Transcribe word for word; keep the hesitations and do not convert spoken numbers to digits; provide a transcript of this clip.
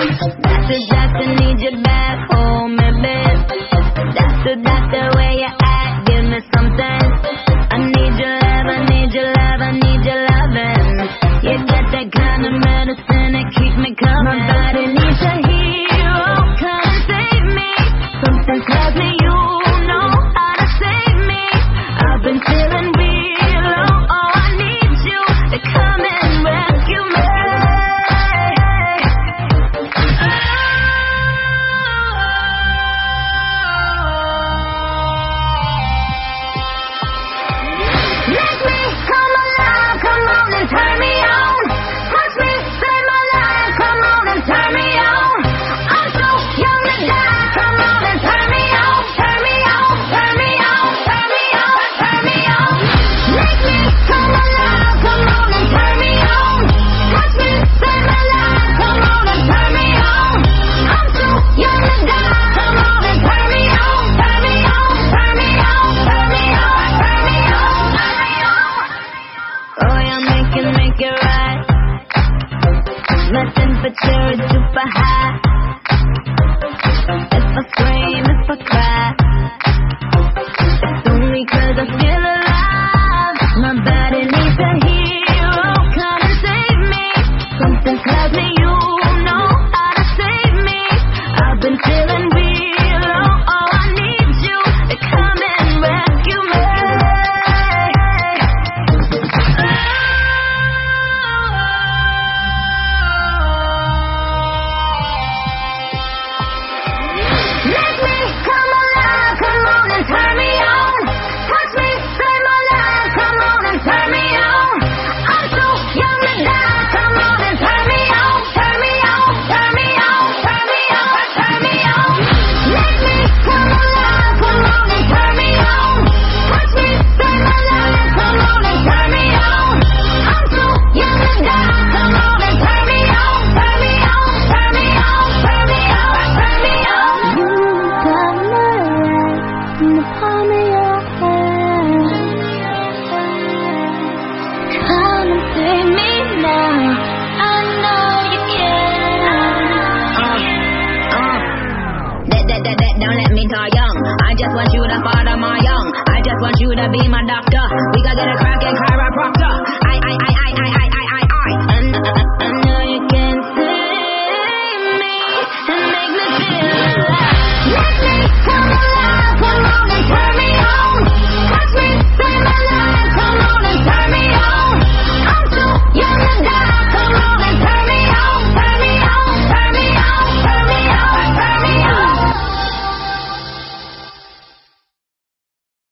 Doctor, doctor, need you back home, baby. Doctor, doctor, where you at? Give me something. I need your love, I need your love, I need your loving. You got that kind of medicine that keep me coming. My body needs a hero, come and save me. Something tells me you know how to save me. I've been feeling real low, oh I need you to come and rescue me. Make me come alive, come on and turn me on. Touch me, save my life, come on and turn me on. I'm so young to die, come on and turn me on. Turn me on, turn me on, turn me on, turn me on. Make me come alive, come on and turn me on. Touch me, save my life, come on and turn me on. I'm so young to die, come on and turn me on. Turn me on, turn me on, turn me on, turn me on, turn me on. Oh, yeah, make it, make it right. My temperature is super high. If I scream, if I cry, it's only 'cause I feel alive. My body needs a hero, come and save me. Something tells me you know how to save me. I've been feeling real low, oh I need you to come and rescue me. Make me come alive, come on and turn me on. Touch me, save my life, come on and turn me on. I'm so young to die, come on and turn me on. Turn me on, turn me on, turn me on, turn me on. Make me come alive, come on and turn me on. Touch me, save my life, come on and turn me on. I'm so young to die, come on and turn me on. Turn me on, turn me on, turn me on, turn me on. You got my life in the palm of your hand. Come and save me now. I know you can. Uh, uh. That, that, that, that, don't let me die young. I just want you to father my young. I just want you to be my doctor. We gotta get a crack and crack.